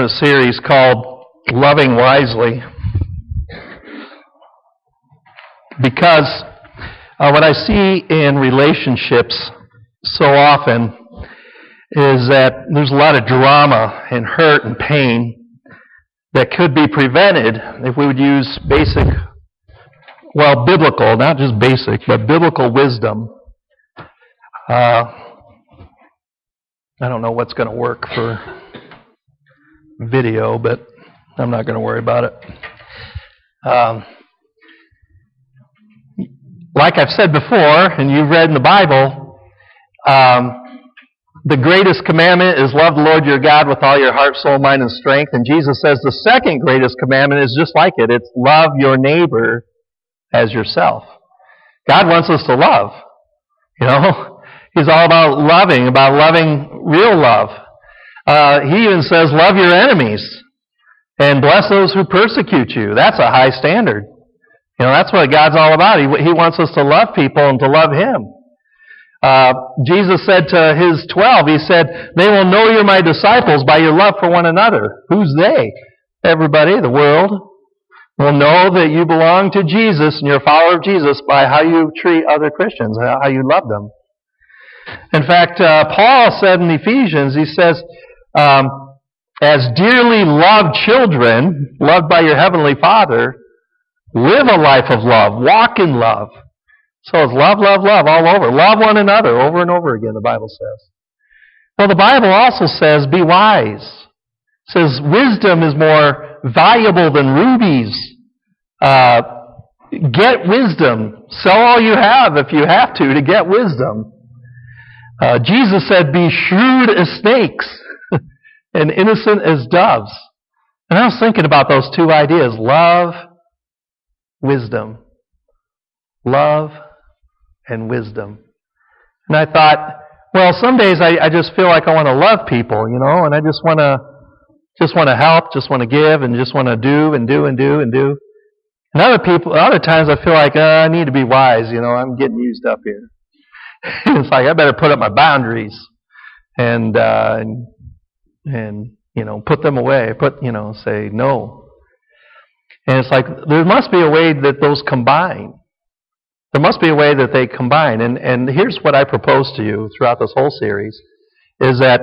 a series called Loving Wisely because what I see in relationships so often is that there's a lot of drama and hurt and pain that could be prevented if we would use biblical, not just basic, but biblical wisdom. I don't know what's going to work for video, but I'm not going to worry about it. Like I've said before, and you've read in the Bible, the greatest commandment is love the Lord your God with all your heart, soul, mind, and strength. And Jesus says the second greatest commandment is just like it. It's love your neighbor as yourself. God wants us to love. He's all about loving real love. He even says, love your enemies and bless those who persecute you. That's a high standard. That's what God's all about. He wants us to love people and to love Him. Jesus said to His 12, He said, they will know you're my disciples by your love for one another. Who's they? Everybody, the world, will know that you belong to Jesus and you're a follower of Jesus by how you treat other Christians, how you love them. In fact, Paul said in Ephesians, he says, as dearly loved children, loved by your heavenly Father, live a life of love, walk in love. So it's love, love, love all over. Love one another over and over again, the Bible says. Well, the Bible also says, be wise. It says, wisdom is more valuable than rubies. Get wisdom. Sell all you have if you have to get wisdom. Jesus said, be shrewd as snakes and innocent as doves. And I was thinking about those two ideas, love, wisdom. Love and wisdom. And I thought, well, some days I just feel like I want to love people, and I just want to help, just want to give, and just want to do and do and do and do. And other times I feel like I need to be wise, I'm getting used up here. It's like I better put up my boundaries and put them away. Say no. And it's like there must be a way that those combine. There must be a way that they combine. And here's what I propose to you throughout this whole series is that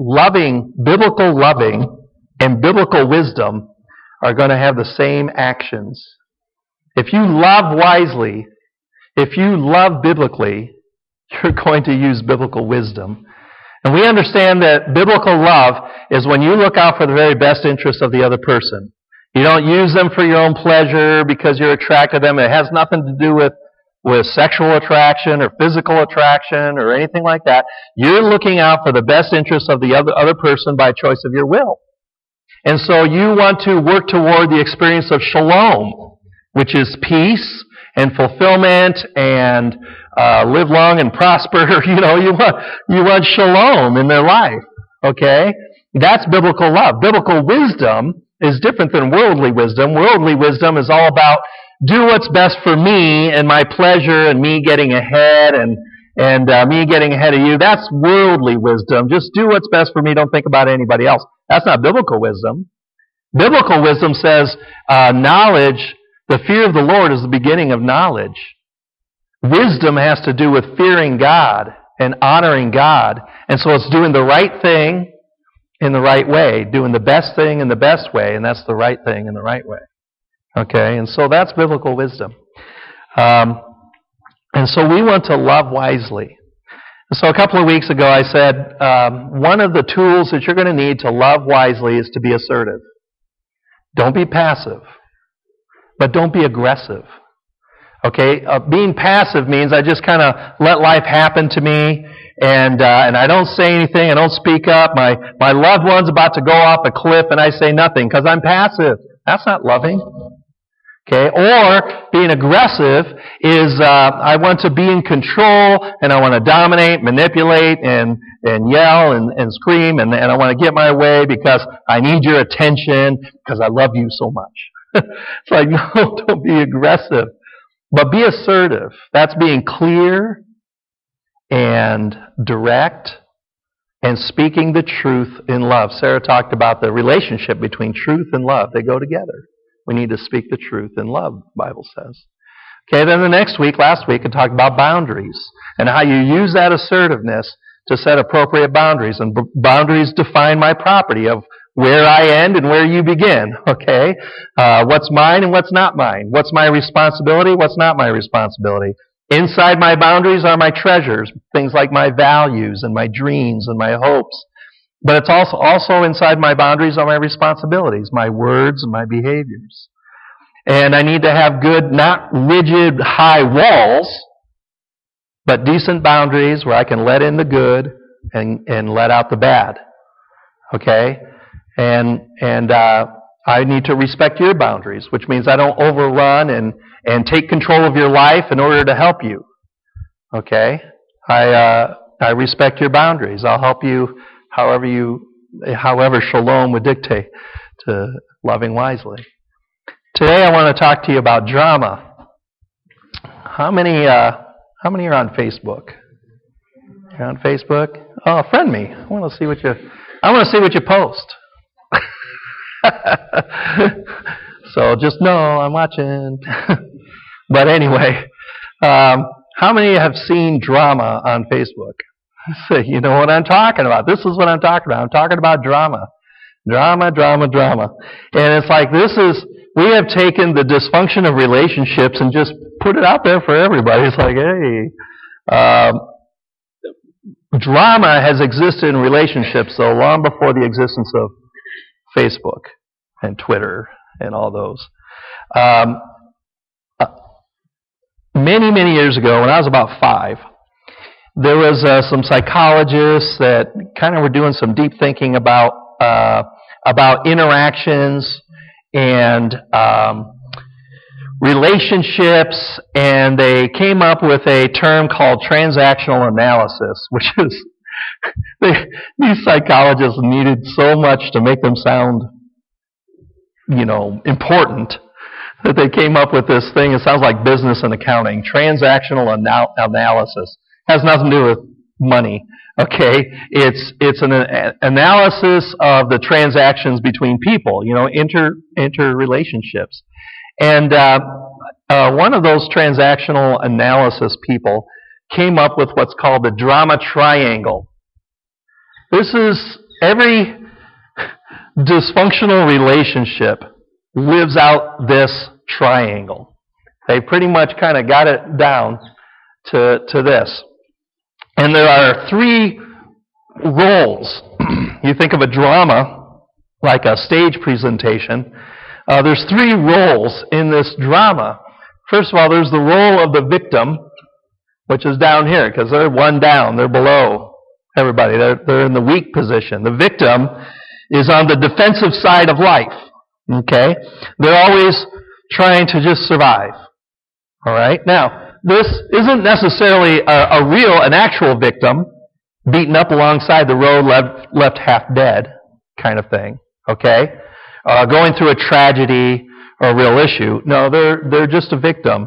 biblical loving and biblical wisdom are going to have the same actions. If you love wisely, if you love biblically, you're going to use biblical wisdom. And we understand that biblical love is when you look out for the very best interest of the other person. You don't use them for your own pleasure because you're attracted to them. It has nothing to do with sexual attraction or physical attraction or anything like that. You're looking out for the best interest of the other person by choice of your will. And so you want to work toward the experience of shalom, which is peace and fulfillment and live long and prosper. You want shalom in their life. Okay? That's biblical love. Biblical wisdom is different than worldly wisdom. Worldly wisdom is all about do what's best for me and my pleasure and me getting ahead and me getting ahead of you. That's worldly wisdom. Just do what's best for me. Don't think about anybody else. That's not biblical wisdom. Biblical wisdom says knowledge, the fear of the Lord is the beginning of knowledge. Wisdom has to do with fearing God and honoring God. And so it's doing the right thing in the right way, doing the best thing in the best way, and that's the right thing in the right way. Okay, and so that's biblical wisdom. And so we want to love wisely. And so a couple of weeks ago I said, one of the tools that you're going to need to love wisely is to be assertive. Don't be passive, but don't be aggressive. Okay, being passive means I just kind of let life happen to me, and I don't say anything, I don't speak up. My loved one's about to go off a cliff, and I say nothing because I'm passive. That's not loving. Okay, or being aggressive is I want to be in control and I want to dominate, manipulate, and yell and scream and I want to get my way because I need your attention because I love you so much. It's like, no, don't be aggressive. But be assertive. That's being clear and direct and speaking the truth in love. Sarah talked about the relationship between truth and love. They go together. We need to speak the truth in love, the Bible says. Okay, then last week, I talked about boundaries and how you use that assertiveness to set appropriate boundaries. And boundaries define my property of where I end and where you begin. Okay? What's mine and what's not mine. What's my responsibility, what's not my responsibility. Inside my boundaries are my treasures, things like my values and my dreams and my hopes. But it's also inside my boundaries are my responsibilities, my words and my behaviors. And I need to have good, not rigid, high walls, but decent boundaries where I can let in the good and let out the bad. Okay? And I need to respect your boundaries, which means I don't overrun and take control of your life in order to help you. Okay? I respect your boundaries. I'll help you however Shalom would dictate, to loving wisely. Today I want to talk to you about drama. How many are on Facebook? You're on Facebook? Oh, friend me. I want to see what you post. So just know I'm watching. But anyway, how many have seen drama on Facebook? So you know what I'm talking about. This is what I'm talking about. I'm talking about drama. Drama. And it's like we have taken the dysfunction of relationships and just put it out there for everybody. It's like, hey, drama has existed in relationships so long before the existence of Facebook and Twitter and all those. Many years ago, when I was about 5, there was some psychologists that kind of were doing some deep thinking about interactions and relationships, and they came up with a term called transactional analysis, which is these psychologists needed so much to make them sound, important, that they came up with this thing. It sounds like business and accounting. Transactional analysis has nothing to do with money. Okay, it's an analysis of the transactions between people, interrelationships. And one of those transactional analysis people came up with what's called the drama triangle. This is every dysfunctional relationship lives out this triangle. They pretty much kind of got it down to this. And there are 3 roles. You think of a drama like a stage presentation. There's 3 roles in this drama. First of all, there's the role of the victim, which is down here, because they're one down. They're below everybody. They're in the weak position. The victim is on the defensive side of life. Okay? They're always trying to just survive. All right? Now, this isn't necessarily an actual victim beaten up alongside the road, left half dead kind of thing. Okay? Going through a tragedy or a real issue. No, they're just a victim.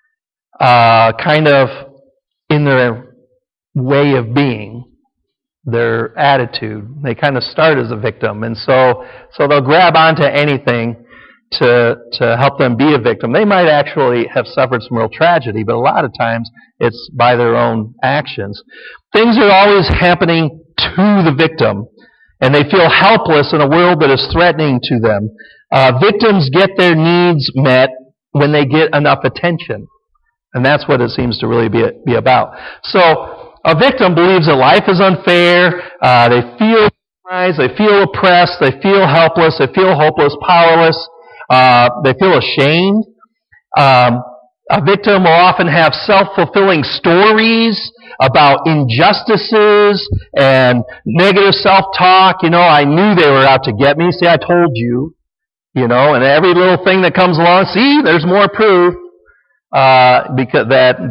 Kind of in their way of being, their attitude. They kind of start as a victim, and so they'll grab onto anything to help them be a victim. They might actually have suffered some real tragedy, but a lot of times it's by their own actions. Things are always happening to the victim, and they feel helpless in a world that is threatening to them. Victims get their needs met when they get enough attention, and that's what it seems to really be about. So a victim believes that life is unfair. They feel victimized, they feel oppressed, they feel helpless, they feel hopeless, powerless. They feel ashamed. A victim will often have self-fulfilling stories about injustices and negative self-talk. I knew they were out to get me. See, I told you. And every little thing that comes along, see, there's more proof. Because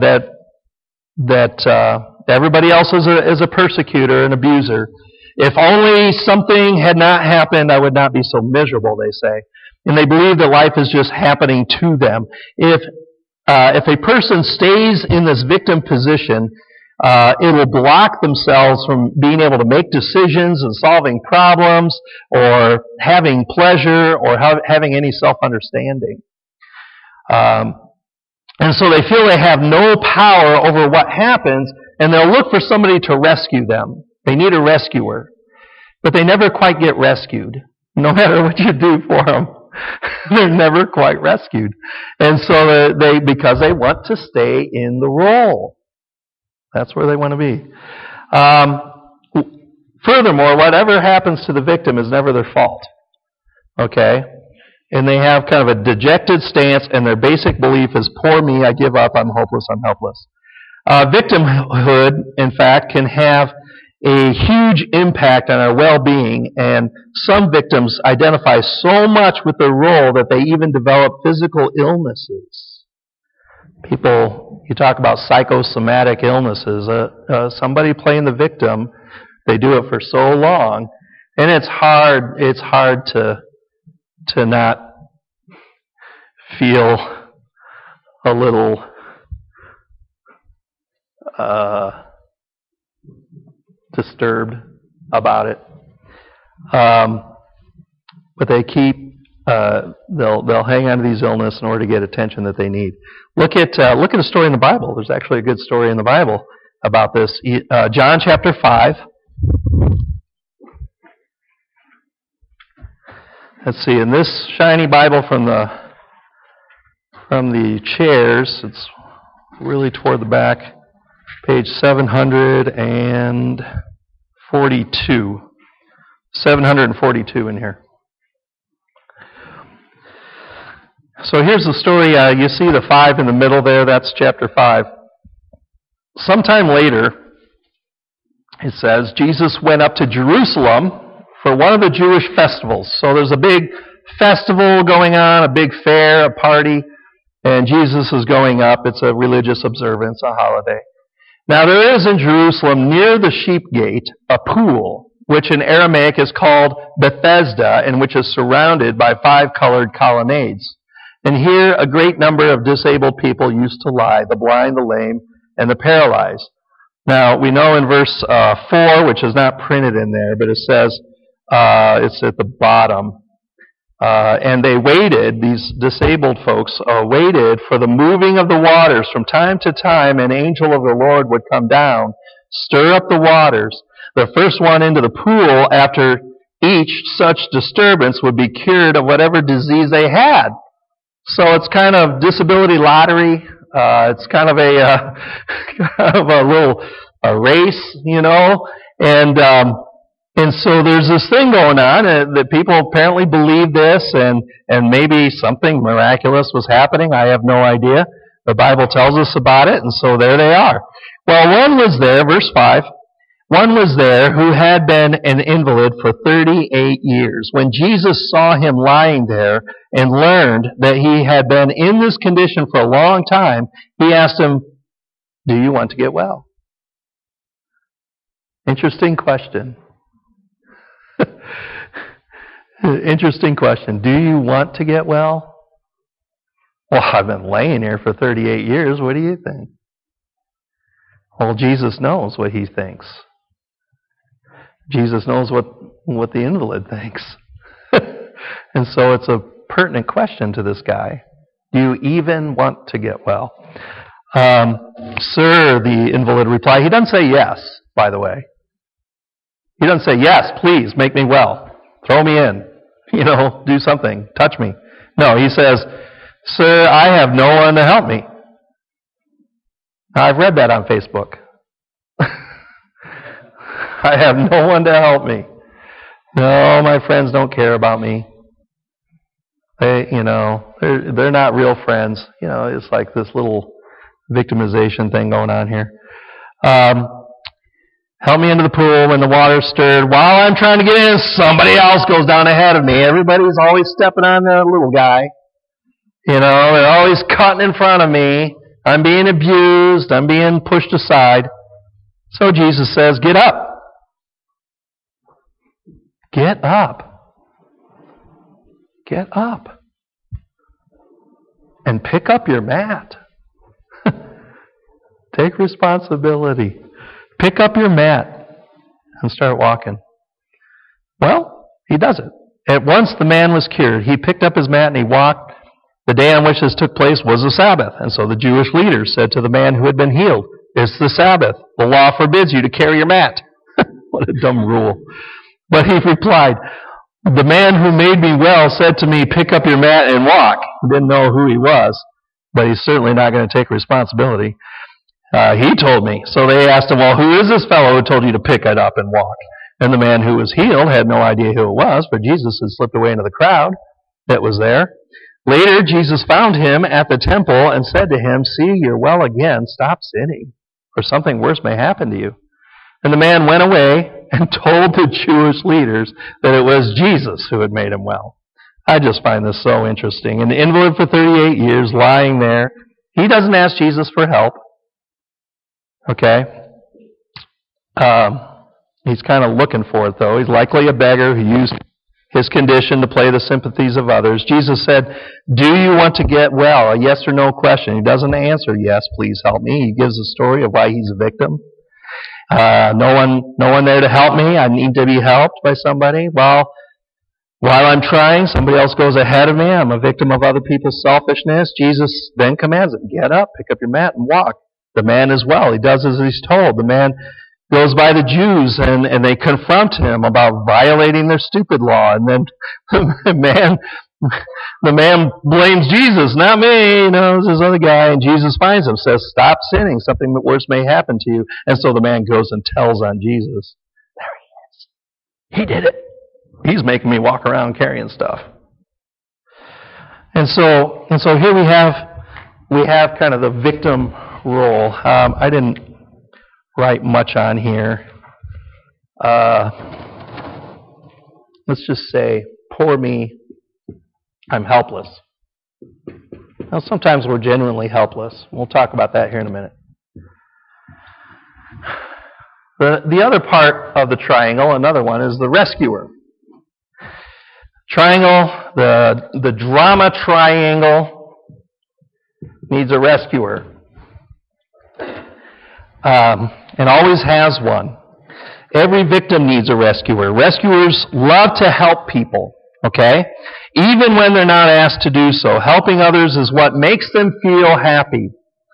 that everybody else is a persecutor, an abuser. If only something had not happened, I would not be so miserable, they say. And they believe that life is just happening to them. If a person stays in this victim position, It will block themselves from being able to make decisions and solving problems or having pleasure or having any self-understanding. And so they feel they have no power over what happens, and they'll look for somebody to rescue them. They need a rescuer. But they never quite get rescued. No matter what you do for them, they're never quite rescued. And so because they want to stay in the role. That's where they want to be. Furthermore, whatever happens to the victim is never their fault. Okay? And they have kind of a dejected stance, and their basic belief is, poor me, I give up, I'm hopeless, I'm helpless. Victimhood, in fact, can have a huge impact on our well-being, and some victims identify so much with their role that they even develop physical illnesses. People, you talk about psychosomatic illnesses. Somebody playing the victim, they do it for so long, and it's hard to not feel a little disturbed about it. But they keep, they'll hang on to these illnesses in order to get attention that they need. Look at a story in the Bible. There's actually a good story in the Bible about this. John chapter 5. Let's see, in this shiny Bible from the chairs, it's really toward the back, page 742. 742 in here. So here's the story. You see the 5 in the middle there, that's chapter 5. Sometime later, it says, Jesus went up to Jerusalem for one of the Jewish festivals. So there's a big festival going on, a big fair, a party, and Jesus is going up. It's a religious observance, a holiday. Now there is in Jerusalem, near the sheep gate, a pool, which in Aramaic is called Bethesda, and which is surrounded by 5 colored colonnades. And here a great number of disabled people used to lie, the blind, the lame, and the paralyzed. Now, we know in verse 4, which is not printed in there, but it says, it's at the bottom, and they waited, these disabled folks waited for the moving of the waters. From time to time, an angel of the Lord would come down, stir up the waters. The first one into the pool after each such disturbance would be cured of whatever disease they had. So it's kind of disability lottery. It's kind of a race, you know, and so there's this thing going on that people apparently believe this, and maybe something miraculous was happening. I have no idea. The Bible tells us about it, and so there they are. Well, one was there, verse 5. One was there who had been an invalid for 38 years. When Jesus saw him lying there and learned that he had been in this condition for a long time, he asked him, "Do you want to get well?" Interesting question. Interesting question. Do you want to get well? Well, I've been laying here for 38 years. What do you think? Well, Jesus knows what he thinks. Jesus knows what the invalid thinks. And so it's a pertinent question to this guy. Do you even want to get well? Sir, the invalid replied. He doesn't say yes, by the way. He doesn't say, yes, please, make me well. Throw me in. You know, do something. Touch me. No, he says, sir, I have no one to help me. I've read that on Facebook. I have no one to help me. No, my friends don't care about me. They're not real friends. You know, it's like this little victimization thing going on here. Help me into the pool when the water's stirred. While I'm trying to get in, somebody else goes down ahead of me. Everybody's always stepping on the little guy. You know, they're always cutting in front of me. I'm being abused. I'm being pushed aside. So Jesus says, get up. Get up. Get up. And pick up your mat. Take responsibility. pick up your mat and start walking. Well, he does it. At once the man was cured. He picked up his mat and he walked. The day on which this took place was the Sabbath. And so the Jewish leaders said to the man who had been healed, "It's the Sabbath. The law forbids you to carry your mat." What a dumb rule. But he replied, "The man who made me well said to me, 'Pick up your mat and walk.'" He didn't know who he was, but he's certainly not going to take responsibility. He told me. So they asked him, "Well, who is this fellow who told you to pick it up and walk?" And the man who was healed had no idea who it was, for Jesus had slipped away into the crowd that was there. Later, Jesus found him at the temple and said to him, "See, you're well again. Stop sinning, or something worse may happen to you." And the man went away and told the Jewish leaders that it was Jesus who had made him well. I just find this so interesting. An invalid for 38 years, lying there. He doesn't ask Jesus for help. Okay? He's kind of looking for it, though. He's likely a beggar who used his condition to play the sympathies of others. Jesus said, "Do you want to get well?" A yes or no question. He doesn't answer, "Yes, please help me." He gives a story of why he's a victim. No one there to help me. I need to be helped by somebody. Well, while I'm trying, somebody else goes ahead of me. I'm a victim of other people's selfishness. Jesus then commands him, "Get up, pick up your mat, and walk." The man as well. He does as he's told. The man goes by the Jews, and they confront him about violating their stupid law. And then the man blames Jesus, "Not me, it's this other guy." And Jesus finds him, says, "Stop sinning. Something worse may happen to you." And so the man goes and tells on Jesus. There he is. He did it. He's making me walk around carrying stuff. And so here we have kind of the victim role. I didn't write much on here. Let's just say, "Poor me, I'm helpless." Now, sometimes we're genuinely helpless. We'll talk about that here in a minute. The other part of the triangle, another one, is the rescuer. Triangle, the drama triangle needs a rescuer. And always has one. Every victim needs a rescuer. Rescuers love to help people, okay? Even when they're not asked to do so. Helping others is what makes them feel happy.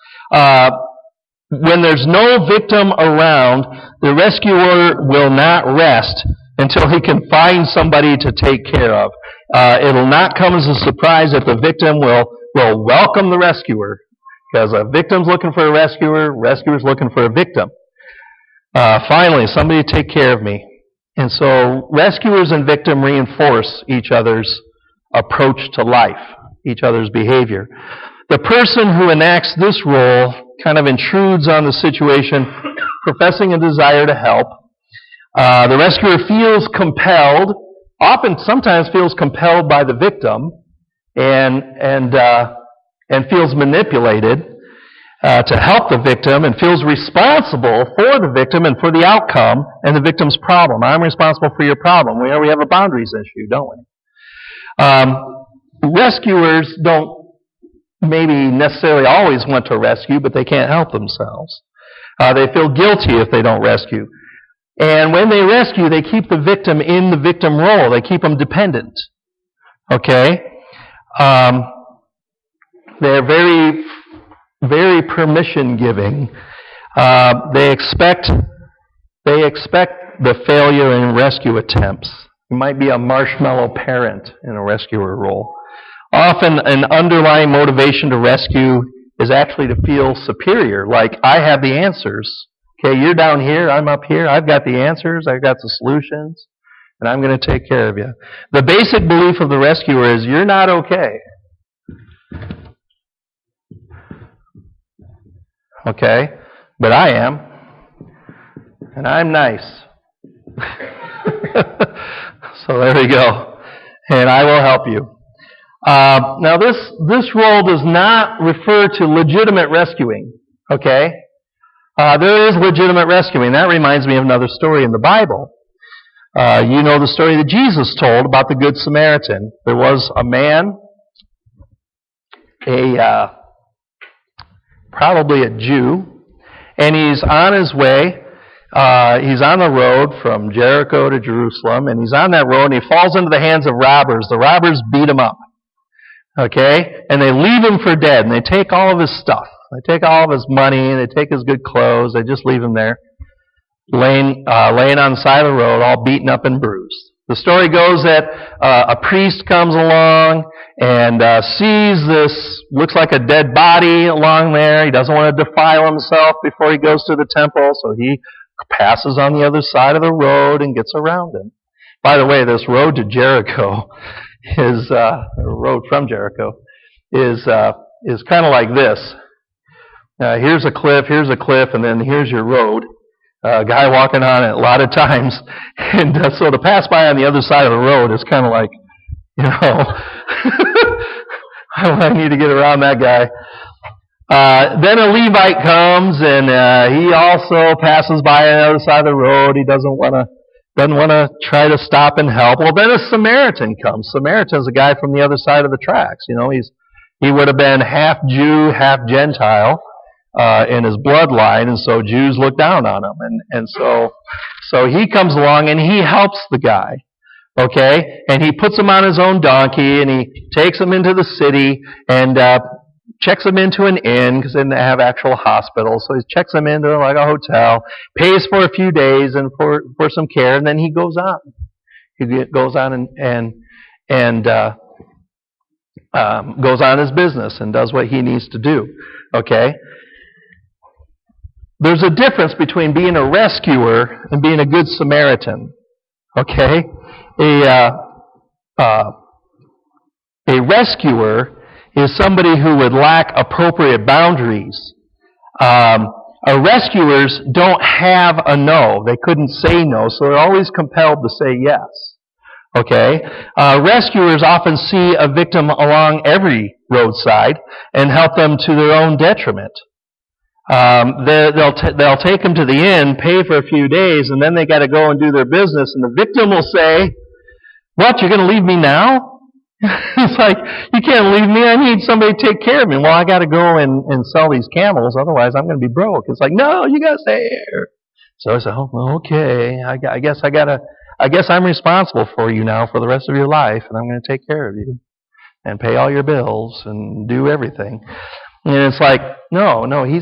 When there's no victim around, the rescuer will not rest until he can find somebody to take care of. It'll not come as a surprise that the victim will welcome the rescuer. Because a victim's looking for a rescuer's looking for a victim. Finally, somebody to take care of me. And so rescuers and victim reinforce each other's approach to life, each other's behavior. The person who enacts this role kind of intrudes on the situation, professing a desire to help. The rescuer feels compelled, sometimes feels compelled by the victim, and feels manipulated to help the victim, and feels responsible for the victim and for the outcome and the victim's problem. I'm responsible for your problem. We have a boundaries issue, don't we? Rescuers don't maybe necessarily always want to rescue, but they can't help themselves. They feel guilty if they don't rescue. And when they rescue, they keep the victim in the victim role. They keep them dependent. Okay? They're very, very permission-giving. They expect the failure in rescue attempts. You might be a marshmallow parent in a rescuer role. Often an underlying motivation to rescue is actually to feel superior, like I have the answers. Okay, you're down here, I'm up here, I've got the answers, I've got the solutions, and I'm going to take care of you. The basic belief of the rescuer is you're not okay. Okay, but I am, and I'm nice. So there we go. And I will help you. Now this role does not refer to legitimate rescuing. Okay? There is legitimate rescuing. That reminds me of another story in the Bible. You know the story that Jesus told about the Good Samaritan. There was a man, probably a Jew, and he's on his way He's on the road from Jericho to Jerusalem, and he's on that road, and he falls into the hands of robbers. The robbers beat him up. Okay? And they leave him for dead, and they take all of his stuff. They take all of his money, they take his good clothes, they just leave him there, laying on the side of the road, all beaten up and bruised. The story goes that a priest comes along and sees this, looks like a dead body along there. He doesn't want to defile himself before he goes to the temple, so he passes on the other side of the road and gets around him. By the way, this road to Jericho is, road from Jericho, is kind of like this. Here's a cliff, and then here's your road. A guy walking on it a lot of times. And so to pass by on the other side of the road is kind of like, I need to get around that guy. Then a Levite comes, and he also passes by on the other side of the road. He doesn't want to try to stop and help. Well, then a Samaritan comes. Samaritan's a guy from the other side of the tracks. He would have been half Jew, half Gentile. In his bloodline, and so Jews look down on him, and so he comes along and he helps the guy, okay, and he puts him on his own donkey and he takes him into the city and checks him into an inn because they didn't have actual hospitals, so he checks him into like a hotel, pays for a few days and for some care, and then he goes on. He goes on and goes on his business and does what he needs to do, okay. There's a difference between being a rescuer and being a good Samaritan. Okay? A rescuer is somebody who would lack appropriate boundaries. Rescuers don't have a no. They couldn't say no, so they're always compelled to say yes. Okay? Rescuers often see a victim along every roadside and help them to their own detriment. They'll take them to the inn, pay for a few days, and then they got to go and do their business. And the victim will say, "What? You're going to leave me now?" It's like, you can't leave me. I need somebody to take care of me. Well, I got to go and sell these camels, otherwise I'm going to be broke. It's like, no, you got to stay here. So I said, "Oh, okay. I guess I'm responsible for you now for the rest of your life, and I'm going to take care of you and pay all your bills and do everything." And it's like, no, he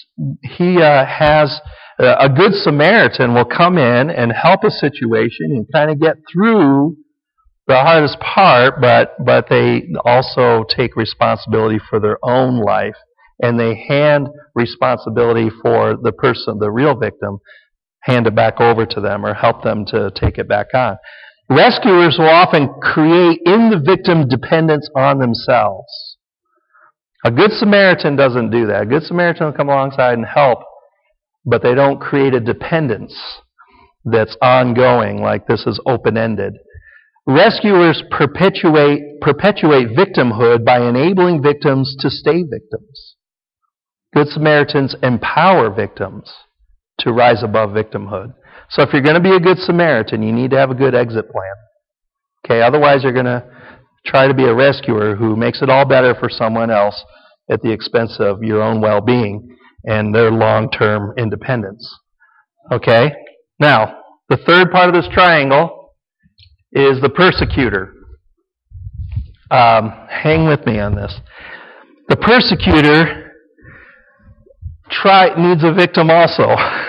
has a good Samaritan will come in and help a situation and kind of get through the hardest part, but they also take responsibility for their own life, and they hand responsibility for the person, the real victim, hand it back over to them or help them to take it back on. Rescuers will often create in the victim dependence on themselves. A good Samaritan doesn't do that. A good Samaritan will come alongside and help, but they don't create a dependence that's ongoing, like this is open-ended. Rescuers perpetuate victimhood by enabling victims to stay victims. Good Samaritans empower victims to rise above victimhood. So if you're going to be a good Samaritan, you need to have a good exit plan. Okay, otherwise you're going to try to be a rescuer who makes it all better for someone else at the expense of your own well-being and their long-term independence. Okay? Now, the third part of this triangle is the persecutor. Hang with me on this. The persecutor needs a victim also.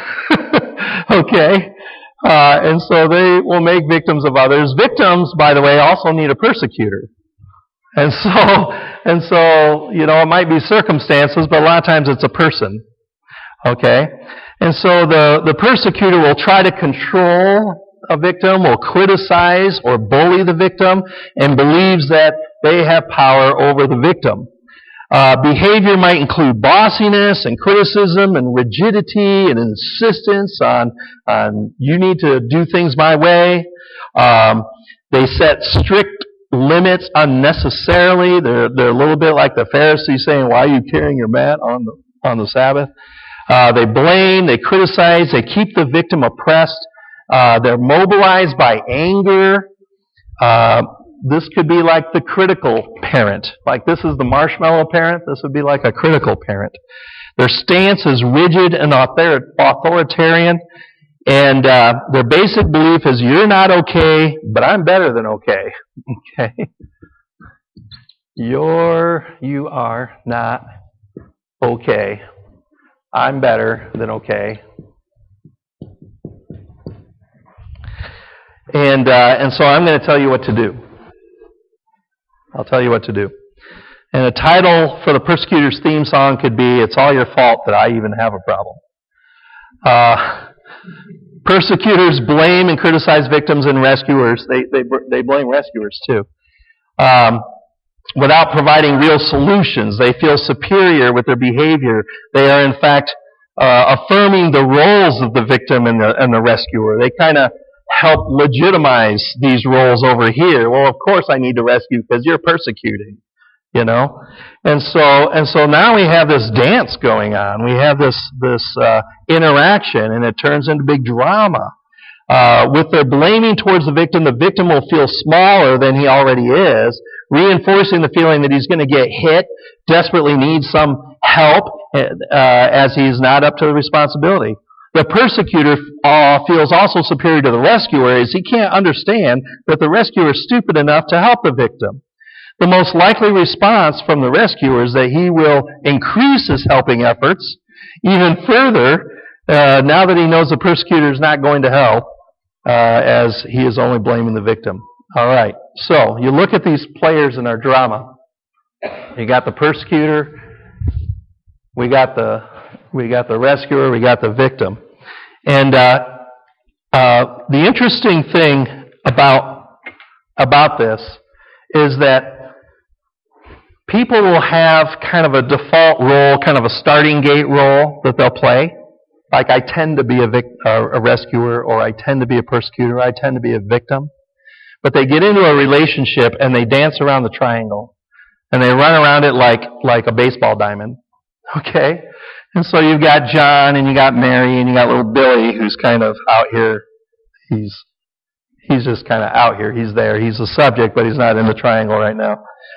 Okay? And so they will make victims of others. Victims, by the way, also need a persecutor. And so, it might be circumstances, but a lot of times it's a person. Okay? And so the persecutor will try to control a victim, will criticize or bully the victim, and believes that they have power over the victim. Behavior might include bossiness and criticism and rigidity and insistence on you need to do things my way. They set strict limits unnecessarily. They're a little bit like the Pharisees saying, "Why are you carrying your mat on the Sabbath?" They blame, they criticize, they keep the victim oppressed. They're mobilized by anger. This could be like the critical parent. Like this is the marshmallow parent. This would be like a critical parent. Their stance is rigid and authoritarian. And their basic belief is, you're not okay, but I'm better than okay. Okay? You are not okay. I'm better than okay. And so I'm going to tell you what to do. I'll tell you what to do. And the title for the Persecutors theme song could be, It's All Your Fault That I Even Have a Problem. Persecutors blame and criticize victims and rescuers. They blame rescuers too. Without providing real solutions. They feel superior with their behavior. They are in fact affirming the roles of the victim and the rescuer. They kind of help legitimize these roles over here. Well, of course I need to rescue because you're persecuting. You know? And so now we have this dance going on. We have this interaction, and it turns into big drama. With their blaming towards the victim will feel smaller than he already is, reinforcing the feeling that he's going to get hit, desperately needs some help, as he's not up to the responsibility. The persecutor feels also superior to the rescuer, as he can't understand that the rescuer is stupid enough to help the victim. The most likely response from the rescuer is that he will increase his helping efforts even further, now that he knows the persecutor is not going to help, as he is only blaming the victim. All right, so you look at these players in our drama. You got the persecutor, we got the rescuer, we got the victim. And the interesting thing about this is that people will have kind of a default role, kind of a starting gate role that they'll play. Like, I tend to be a rescuer, or I tend to be a persecutor, or I tend to be a victim. But they get into a relationship and they dance around the triangle. And they run around it like a baseball diamond. Okay? And so you've got John, and you got Mary, and you got little Billy, who's kind of out here. He's just kind of out here. He's there. He's the subject, but he's not in the triangle right now.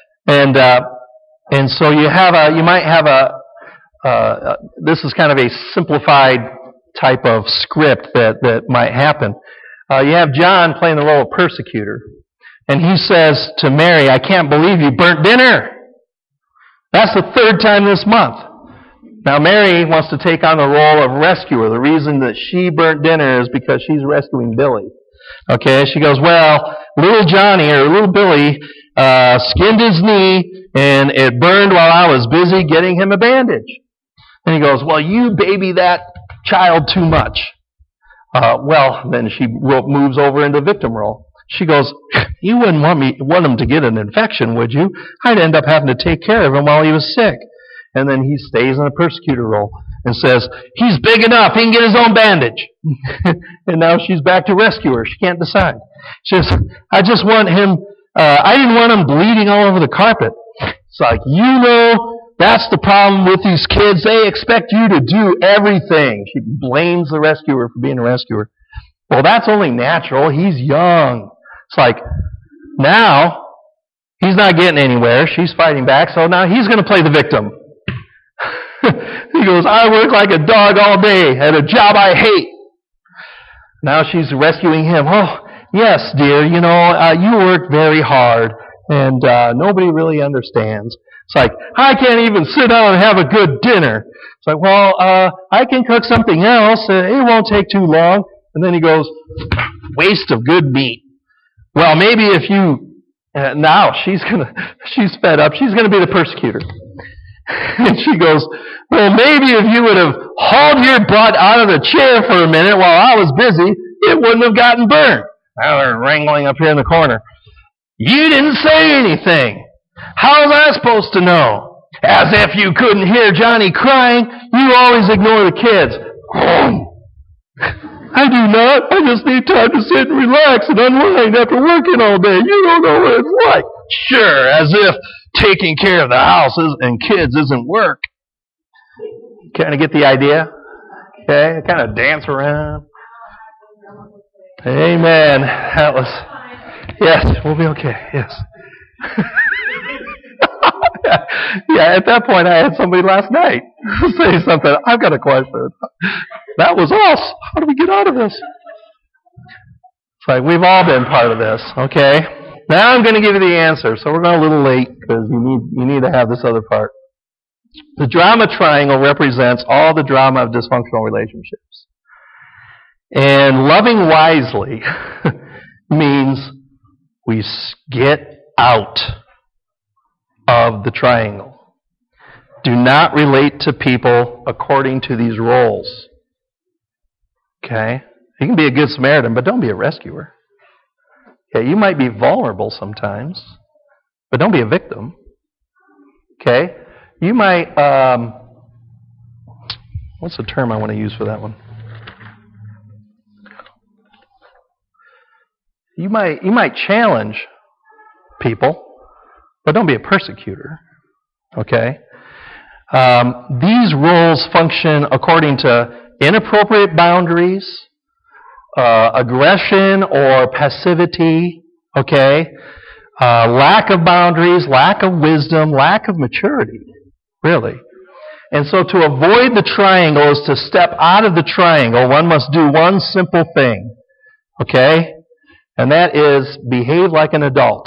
And so you might have this is kind of a simplified type of script that might happen. You have John playing the role of persecutor, and he says to Mary, I can't believe you burnt dinner. That's the 3rd time this month. Now Mary wants to take on the role of rescuer. The reason that she burnt dinner is because she's rescuing Billy. Okay, she goes, well, little Johnny, or little Billy, skinned his knee, and it burned while I was busy getting him a bandage. And he goes, well, you baby that child too much. Well, then she moves over into victim role. She goes, you wouldn't want him to get an infection, would you? I'd end up having to take care of him while he was sick. And then he stays in the persecutor role and says, he's big enough, he can get his own bandage. And now she's back to rescuer. She can't decide. She says, I just want him, I didn't want him bleeding all over the carpet. It's like, that's the problem with these kids. They expect you to do everything. She blames the rescuer for being a rescuer. Well, that's only natural. He's young. It's like, now, he's not getting anywhere. She's fighting back, so now he's going to play the victim. He goes, I work like a dog all day at a job I hate. Now she's rescuing him. Oh, yes, dear, you work very hard, and nobody really understands. It's like, I can't even sit down and have a good dinner. It's like, well, I can cook something else. It won't take too long. And then he goes, waste of good meat. Well, maybe if you... now she's fed up. She's going to be the persecutor. And she goes, well, maybe if you would have hauled your butt out of the chair for a minute while I was busy, it wouldn't have gotten burned. Now they're wrangling up here in the corner. You didn't say anything. How was I supposed to know? As if you couldn't hear Johnny crying. You always ignore the kids. I do not. I just need time to sit and relax and unwind after working all day. You don't know what it's like. Sure, as if taking care of the house and kids isn't work. Kind of get the idea? Okay, kind of dance around. Amen. That was, yes, we'll be okay, yes. Yeah, at that point I had somebody last night say something. I've got a question. That was us. How do we get out of this? It's like we've all been part of this, okay? Now I'm going to give you the answer. So we're going a little late because you need to have this other part. The drama triangle represents all the drama of dysfunctional relationships. And loving wisely means we get out of the triangle. Do not relate to people according to these roles. Okay? You can be a good Samaritan, but don't be a rescuer. Okay? You might be vulnerable sometimes, but don't be a victim. Okay? You might, what's the term I want to use for that one? You might challenge people, but don't be a persecutor. Okay? These roles function according to inappropriate boundaries, aggression or passivity, okay? Lack of boundaries, lack of wisdom, lack of maturity, really. And so to avoid the triangle is to step out of the triangle. One must do one simple thing, okay? And that is behave like an adult.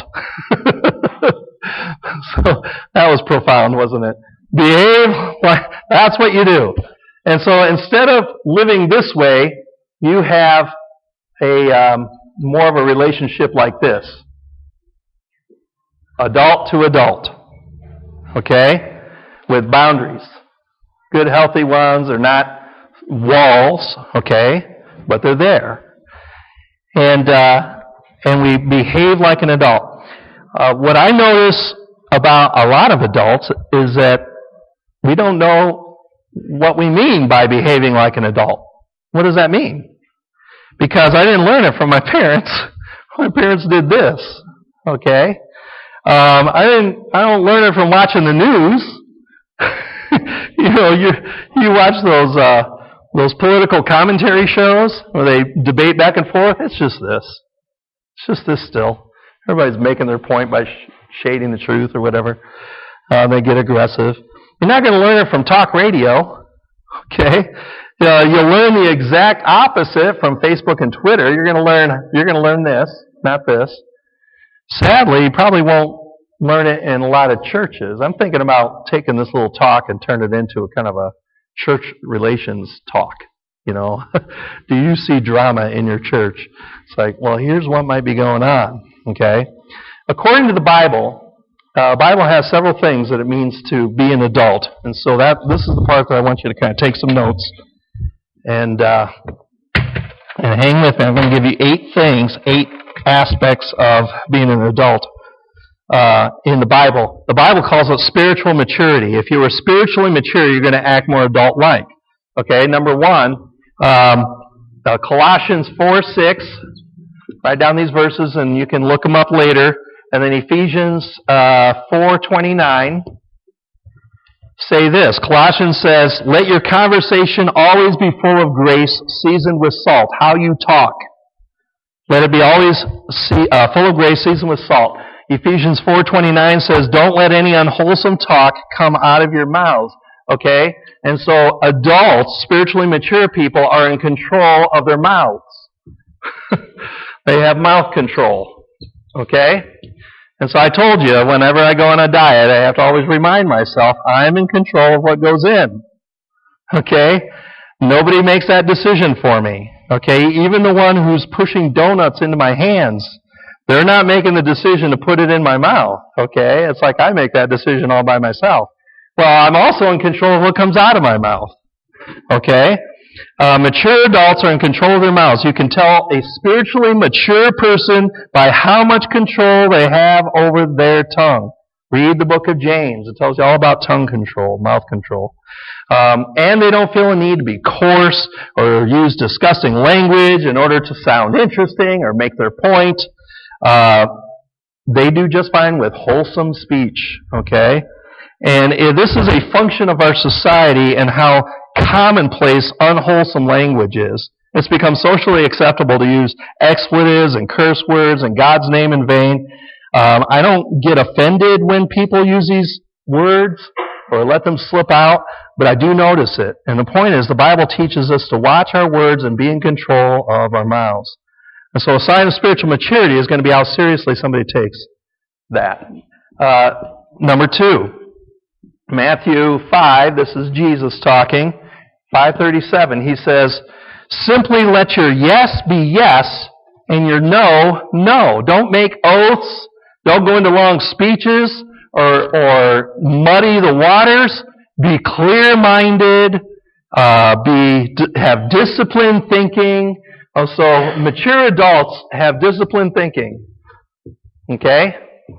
So that was profound, wasn't it? Behave like, that's what you do. And so instead of living this way, you have a more of a relationship like this. Adult to adult. Okay? With boundaries. Good, healthy ones are not walls, okay? But they're there. And we behave like an adult. What I notice about a lot of adults is that we don't know what we mean by behaving like an adult. What does that mean? Because I didn't learn it from my parents. My parents did this. Okay? I don't learn it from watching the news. You watch those political commentary shows where they debate back and forth. It's just this. It's just this still. Everybody's making their point by shading the truth or whatever. They get aggressive. You're not going to learn it from talk radio. Okay? You'll learn the exact opposite from Facebook and Twitter. You're going to learn this, not this. Sadly, you probably won't learn it in a lot of churches. I'm thinking about taking this little talk and turn it into a kind of a church relations talk. Do you see drama in your church? It's like, well, here's what might be going on. Okay? According to the Bible has several things that it means to be an adult. And so this is the part that I want you to kind of take some notes and hang with me. I'm going to give you 8 aspects of being an adult in the Bible. The Bible calls it spiritual maturity. If you are spiritually mature, you're going to act more adult-like. Okay, number 1, Colossians 4:6. Write down these verses and you can look them up later. And then Ephesians 4:29 say this. Colossians says, "Let your conversation always be full of grace, seasoned with salt." How you talk. Let it be always full of grace, seasoned with salt. Ephesians 4:29 says, "Don't let any unwholesome talk come out of your mouths." Okay? And so adults, spiritually mature people, are in control of their mouths. They have mouth control. Okay? And so I told you, whenever I go on a diet, I have to always remind myself, I'm in control of what goes in. Okay? Nobody makes that decision for me. Okay? Even the one who's pushing donuts into my hands, they're not making the decision to put it in my mouth. Okay? It's like I make that decision all by myself. Well, I'm also in control of what comes out of my mouth. Okay? Mature adults are in control of their mouths. You can tell a spiritually mature person by how much control they have over their tongue. Read the book of James. It tells you all about tongue control, mouth control. And they don't feel a need to be coarse or use disgusting language in order to sound interesting or make their point. They do just fine with wholesome speech. Okay? And this is a function of our society and how commonplace unwholesome language is. It's become socially acceptable to use expletives and curse words and God's name in vain. I don't get offended when people use these words or let them slip out, but I do notice it. And the point is, the Bible teaches us to watch our words and be in control of our mouths. And so a sign of spiritual maturity is going to be how seriously somebody takes that. Number 2, Matthew 5, this is Jesus talking, 5:37. He says, simply let your yes be yes and your no, no. Don't make oaths. Don't go into long speeches or muddy the waters. Be clear-minded. Have disciplined thinking. So mature adults have disciplined thinking. Okay?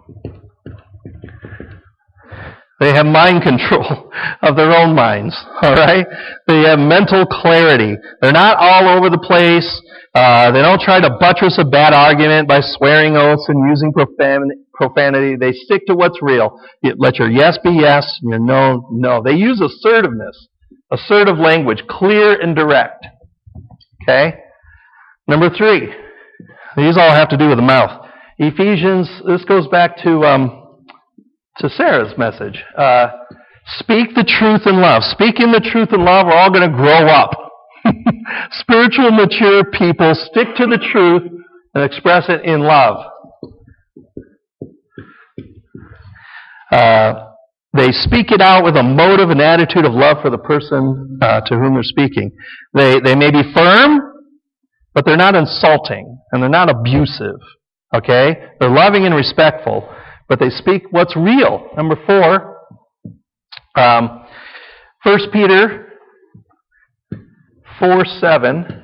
They have mind control of their own minds. All right? They have mental clarity. They're not all over the place. They don't try to buttress a bad argument by swearing oaths and using profanity. They stick to what's real. Let your yes be yes and your no, no. They use assertiveness, assertive language, clear and direct. Okay? Number 3. These all have to do with the mouth. Ephesians, this goes back to Sarah's message. Speak the truth in love. Speaking the truth in love, we're all going to grow up. Spiritual, mature people stick to the truth and express it in love. They speak it out with a motive and attitude of love for the person to whom they're speaking. They may be firm, but they're not insulting, and they're not abusive. Okay? They're loving and respectful, but they speak what's real. Number 4, 1 Peter 4:7.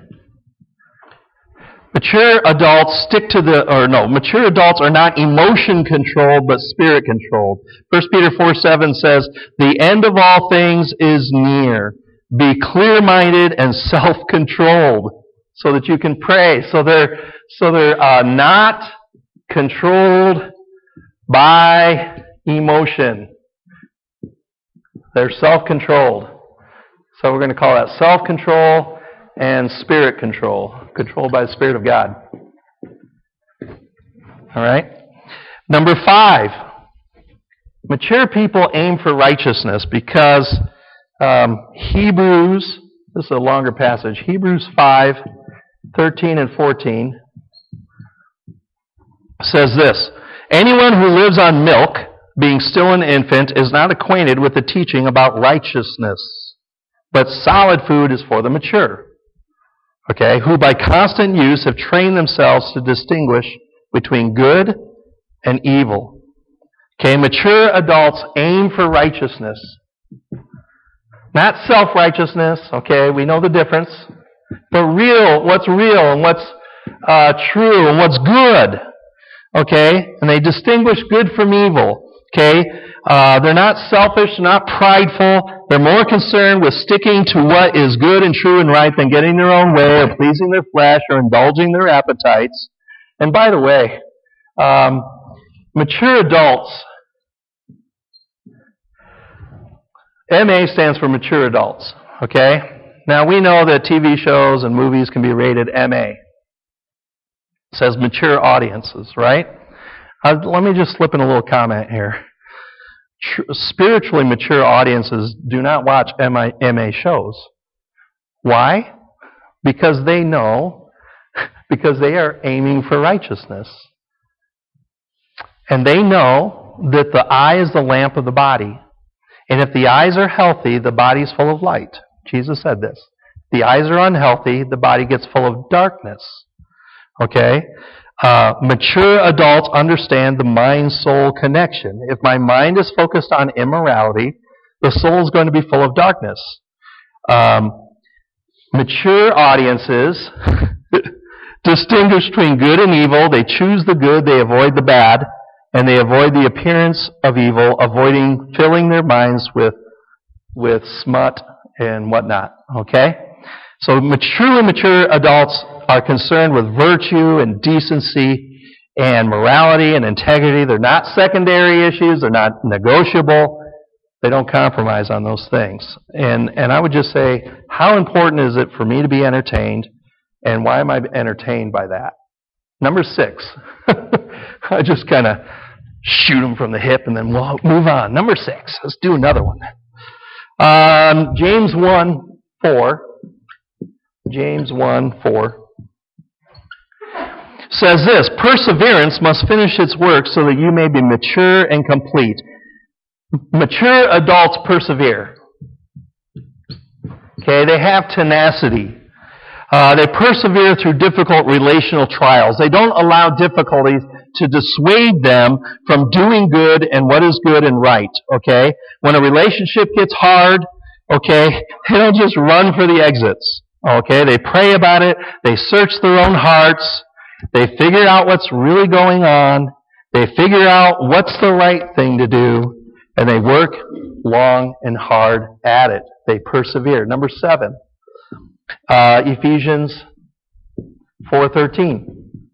Mature adults mature adults are not emotion controlled, but spirit controlled. 1 Peter 4:7 says, the end of all things is near. Be clear-minded and self-controlled so that you can pray. So they're not controlled by emotion. They're self-controlled. So we're going to call that self-control and spirit control. Controlled by the Spirit of God. All right? Number 5. Mature people aim for righteousness because Hebrews, this is a longer passage, Hebrews 5:13 and 14 says this, anyone who lives on milk, being still an infant, is not acquainted with the teaching about righteousness, but solid food is for the mature. Okay, who by constant use have trained themselves to distinguish between good and evil. Okay, mature adults aim for righteousness. Not self-righteousness, okay, we know the difference. But what's real and what's true and what's good. Okay, and they distinguish good from evil. Okay, they're not selfish, not prideful. They're more concerned with sticking to what is good and true and right than getting their own way or pleasing their flesh or indulging their appetites. And by the way, mature adults, MA stands for mature adults. Okay? Now we know that TV shows and movies can be rated MA. It says mature audiences, right? Let me just slip in a little comment here. Spiritually mature audiences do not watch MA shows. Why? Because they know, because they are aiming for righteousness. And they know that the eye is the lamp of the body. And if the eyes are healthy, the body is full of light. Jesus said this. If the eyes are unhealthy, the body gets full of darkness. Okay? Mature adults understand the mind-soul connection. If my mind is focused on immorality, the soul is going to be full of darkness. Mature audiences distinguish between good and evil. They choose the good, they avoid the bad, and they avoid the appearance of evil, avoiding filling their minds with smut and whatnot. Okay? So truly mature adults are concerned with virtue and decency and morality and integrity. They're not secondary issues. They're not negotiable. They don't compromise on those things. And I would just say, how important is it for me to be entertained, and why am I entertained by that? Number 6. I just kind of shoot them from the hip and then we'll move on. Number 6. Let's do another one. James 1:4. James 1:4 says this, perseverance must finish its work so that you may be mature and complete. Mature adults persevere. Okay, they have tenacity. They persevere through difficult relational trials. They don't allow difficulties to dissuade them from doing good and what is good and right. Okay? When a relationship gets hard, okay, they don't just run for the exits. Okay? They pray about it. They search their own hearts. They figure out what's really going on. They figure out what's the right thing to do. And they work long and hard at it. They persevere. Number 7. Ephesians 4:13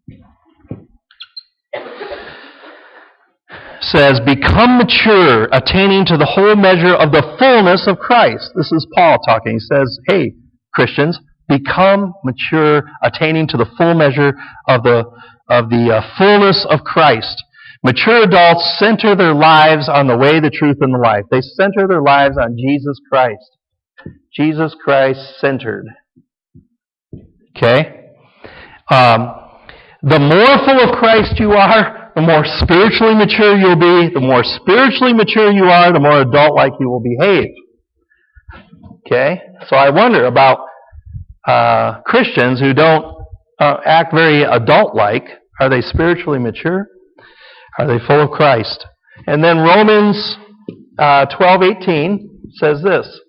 says, become mature, attaining to the whole measure of the fullness of Christ. This is Paul talking. He says, hey, Christians, become mature, attaining to the full measure of the fullness of Christ. Mature adults center their lives on the way, the truth, and the life. They center their lives on Jesus Christ. Jesus Christ centered. Okay? The more full of Christ you are, the more spiritually mature you'll be. The more spiritually mature you are, the more adult-like you will behave. Okay? So I wonder about Christians who don't act very adult-like. Are they spiritually mature? Are they full of Christ? And then Romans 12:18 says this.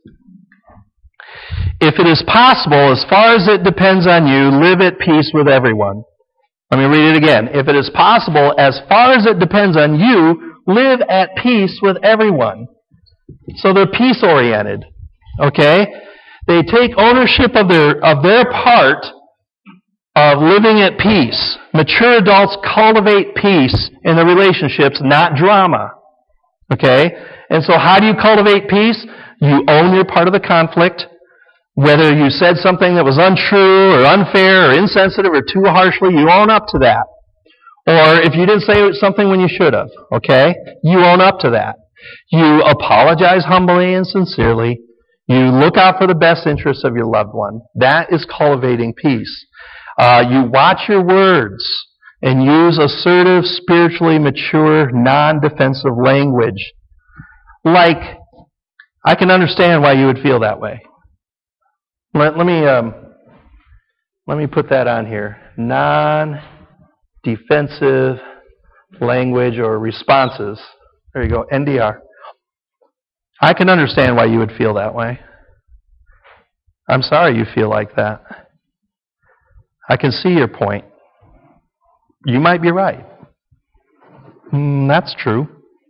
If it is possible, as far as it depends on you, live at peace with everyone. Let me read it again. If it is possible, as far as it depends on you, live at peace with everyone. So they're peace-oriented. Okay? They take ownership of their part of living at peace. Mature adults cultivate peace in the relationships, not drama. Okay? And so how do you cultivate peace? You own your part of the conflict. Whether you said something that was untrue or unfair or insensitive or too harshly, you own up to that. Or if you didn't say something when you should have, okay? You own up to that. You apologize humbly and sincerely. You look out for the best interests of your loved one. That is cultivating peace. You watch your words and use assertive, spiritually mature, non-defensive language. Like, I can understand why you would feel that way. Let me put that on here. Non-defensive language or responses. There you go, NDR. I can understand why you would feel that way. I'm sorry you feel like that. I can see your point. You might be right. That's true.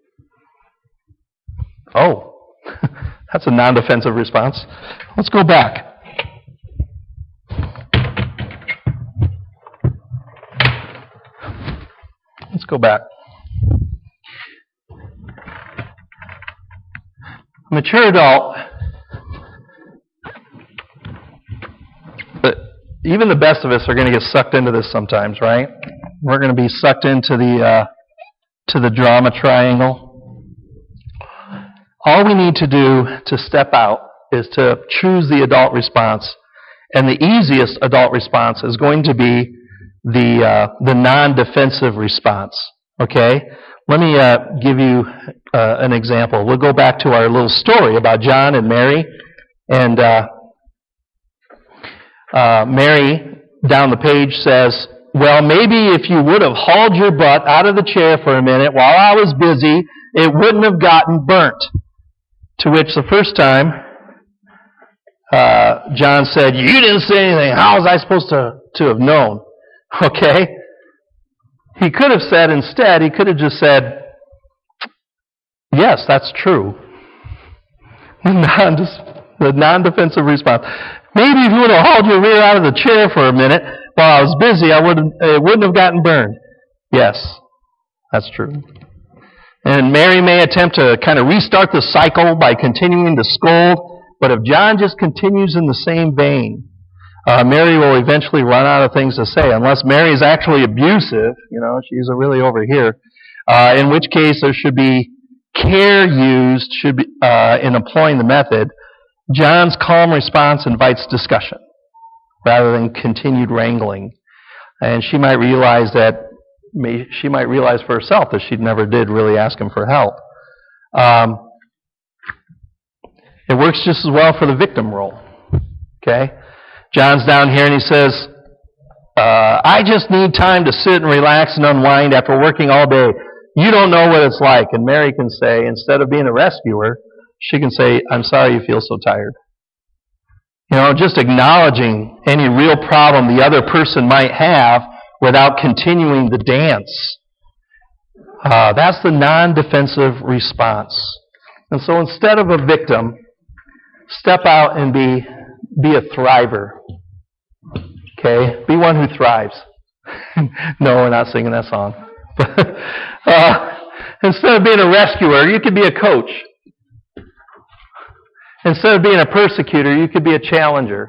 Oh, that's a non-defensive response. Let's go back. Let's go back. A mature adult, but even the best of us are going to get sucked into this sometimes, right? We're going to be sucked into the drama triangle. All we need to do to step out is to choose the adult response, and the easiest adult response is going to be the non-defensive response. Okay? Let me give you an example. We'll go back to our little story about John and Mary. And Mary, down the page, says, well, maybe if you would have hauled your butt out of the chair for a minute while I was busy, it wouldn't have gotten burnt. To which the first time, John said, you didn't say anything. How was I supposed to have known? Okay? He could have said instead, he could have just said, yes, that's true. The non-defensive response. Maybe if you would have hauled your rear out of the chair for a minute while I was busy, it wouldn't have gotten burned. Yes, that's true. And Mary may attempt to kind of restart the cycle by continuing to scold, but if John just continues in the same vein, Mary will eventually run out of things to say, unless Mary is actually abusive, she's really over here, in which case there should be care used should be in employing the method, John's calm response invites discussion rather than continued wrangling. And she might realize for herself that she never did really ask him for help. It works just as well for the victim role. Okay? John's down here and he says, I just need time to sit and relax and unwind after working all day. You don't know what it's like. And Mary can say, instead of being a rescuer, she can say, I'm sorry you feel so tired. Just acknowledging any real problem the other person might have without continuing the dance. That's the non-defensive response. And so instead of a victim, step out and be a thriver. Okay? Be one who thrives. No, we're not singing that song. Instead of being a rescuer, you could be a coach. Instead of being a persecutor, you could be a challenger.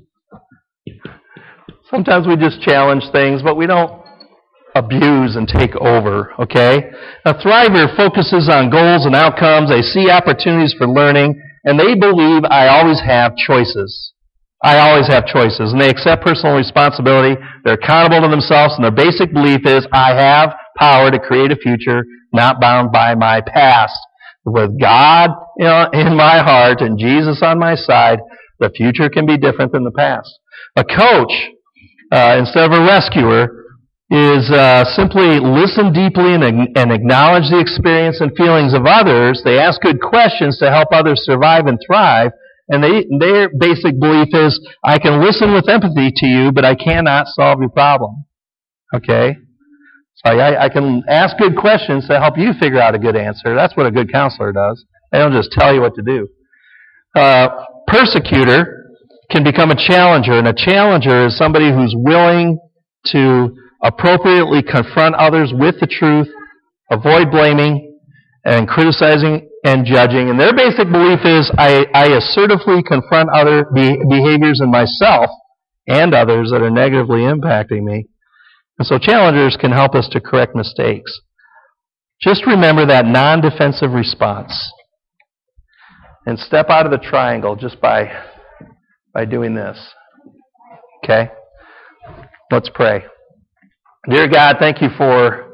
Sometimes we just challenge things, but we don't abuse and take over, okay? A thriver focuses on goals and outcomes. They see opportunities for learning, and they believe I always have choices. I always have choices. And they accept personal responsibility. They're accountable to themselves, and their basic belief is I have power to create a future not bound by my past. With God in my heart and Jesus on my side, the future can be different than the past. A coach, instead of a rescuer, is simply listen deeply and acknowledge the experience and feelings of others. They ask good questions to help others survive and thrive. And their basic belief is, I can listen with empathy to you, but I cannot solve your problem. Okay? So I can ask good questions to help you figure out a good answer. That's what a good counselor does. They don't just tell you what to do. Persecutor can become a challenger, and a challenger is somebody who's willing to appropriately confront others with the truth, avoid blaming and criticizing and judging. And their basic belief is, I assertively confront other behaviors in myself and others that are negatively impacting me. And so challengers can help us to correct mistakes. Just remember that non-defensive response. And step out of the triangle just by doing this. Okay? Let's pray. Dear God, thank you for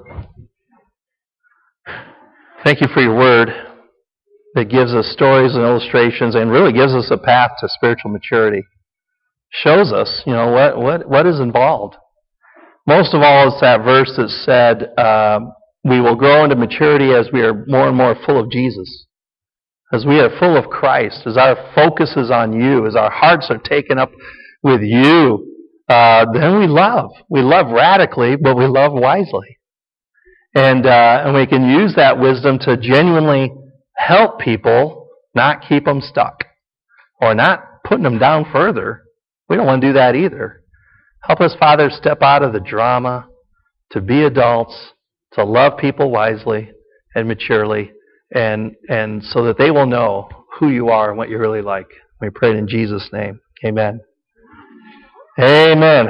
your word that gives us stories and illustrations and really gives us a path to spiritual maturity. Shows us, what is involved. Most of all, it's that verse that said, we will grow into maturity as we are more and more full of Jesus. As we are full of Christ, as our focus is on you, as our hearts are taken up with you, then we love. We love radically, but we love wisely. And we can use that wisdom to genuinely help people, not keep them stuck. Or not putting them down further. We don't want to do that either. Help us, Father, step out of the drama, to be adults, to love people wisely and maturely, and so that they will know who you are and what you're really like. We pray it in Jesus' name. Amen. Amen.